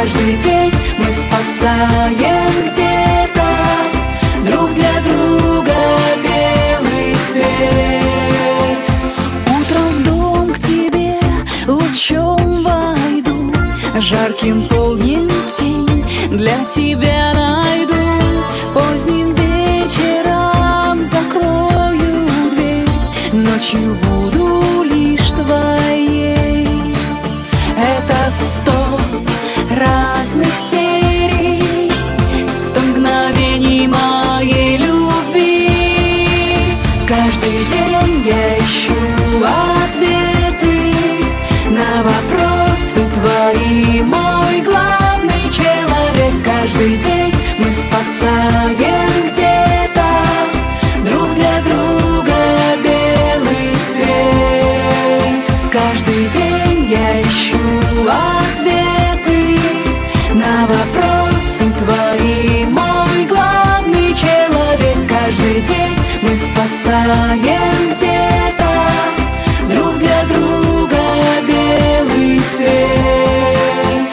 каждый день мы спасаем где-то друг для друга белый свет. Утром в дом к тебе лучом войду, жарким полднем тень для тебя найду. Поздним вечером закрою дверь, ночью буду лишь твоей. Это 100 разных серий, 100 мгновений моей любви. Каждый день я ищу ответы на вопросы твои, мой главный человек. Каждый день мы спасаем где-то друг для друга белый свет. Каждый день я ищу ответы на вопросы твои, мой главный человек. Каждый день мы спасаем где-то друг для друга белый свет.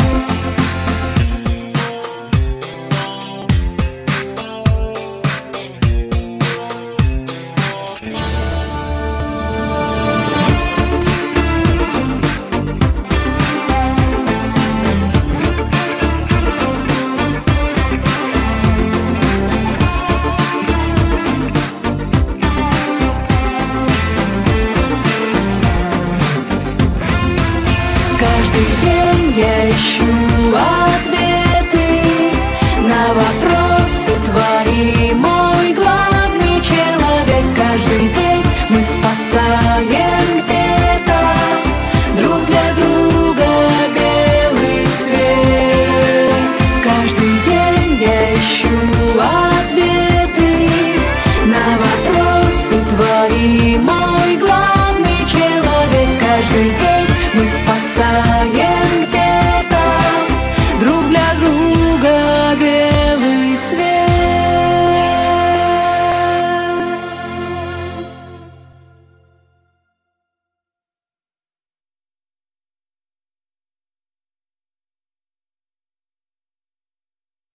Каждый день я ищу ответы на вопросы твои, мой главный человек. Каждый день мы спасаем где-то друг для друга белый свет. Каждый день я ищу ответы на вопросы твои, мой главный человек. Каждый день